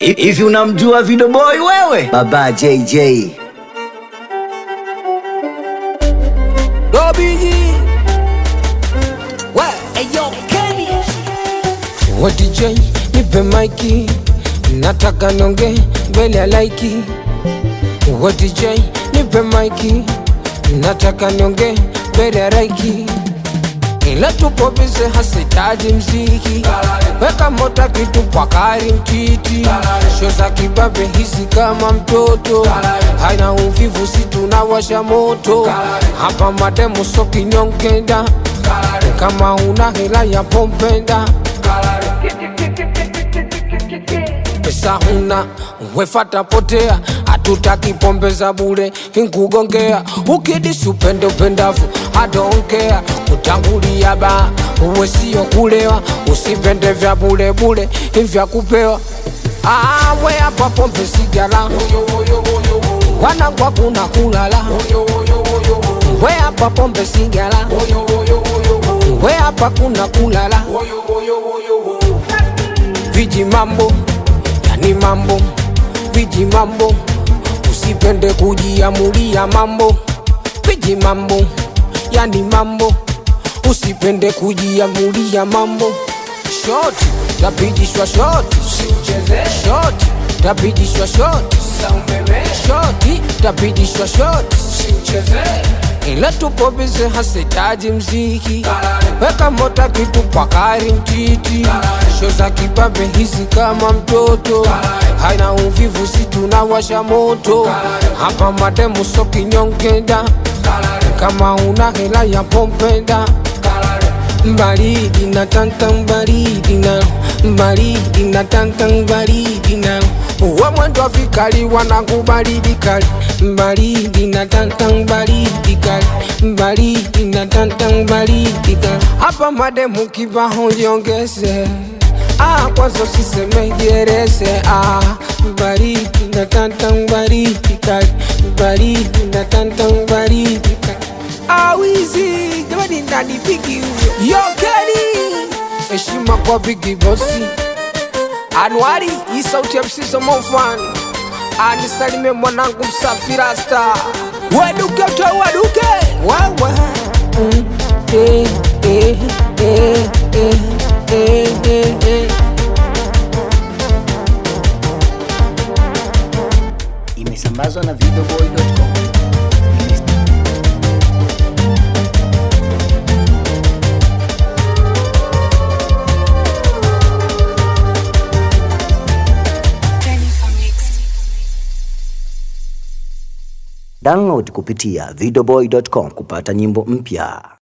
Hivi unamjua Video Boy wewe? Baba JJ. Dobiji. Eyo Kenny. What DJ nipe maiki, nataka nonge mbele ya laiki. What DJ nipe maiki, nataka nonge mbele ya laiki. Ila tupo bize hasitaji mziki, weka mota kitu kwa kari mtiti. Shoza kibabe hisi kama mtoto, haina uvivu si tunawasha moto. Hapa mademu so kinyongenda, kama una hela ya pompenda. Pesa huna, wefata potea, hatutaki pombe za bure, hinkugongea. Ukidisi upende upendavu, I don't care. Kutangulia ba, uwe siyo kulewa, usipende vya bure bure, vya kupewa. We hapa pombe sigara, wanangwa kuna kulala. We hapa pombe sigara, we hapa kuna kulala. Viji mambo, yani mambo, viji mambo, usipende kujiamulia mambo. Viji mambo, yani mambo, usipende kujiamulia mambo. Shoti, tapidishwa shoti, shoti, tapidishwa shoti, shoti, tapidishwa shoti. Ila tupo bize hasitaji mziki, weka mota kitu kwa kari mtiti. Shoza kibabe hisi kama mtoto, haina uvivu si tunawasha moto. Hapa mademu so kinyongenda, kama una hela ya pompenda. Mbaridi na tanta mbaridi na, mbaridi na tanta mbaridi na. Uwe mwendo vikali wanangu baridi kali. Mbaridi na tanta mbaridi kali, mbaridi na tanta mbaridi kali. Hapa mademu kibaho jiongeze, kwanza usiseme jerese. Mbaridi na tanta mbaridi kali, mbaridi na tanta mbaridi kali. Wizi, jamani ndani pigi huyo Yo Kenny. Heshima kwa Biggie Bossi Anwari, hii sauti ya msizo mofani. Anisalime mwanangu msafi rasta. Waduke utoe waduke. Wawa Imesambazwa na videoboy.com. Download kupitia videoboy.com kupata nyimbo mpya.